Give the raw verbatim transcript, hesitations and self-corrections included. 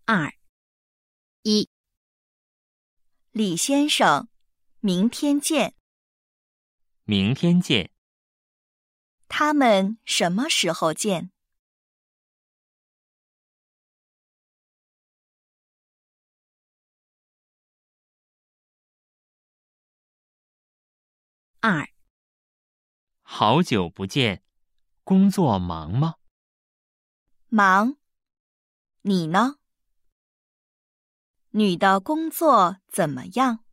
二一。 李先生，明天见。 明天见。 他们什么时候见？ 二。 好久不见，工作忙吗？ 忙。你呢？女的工作怎么样？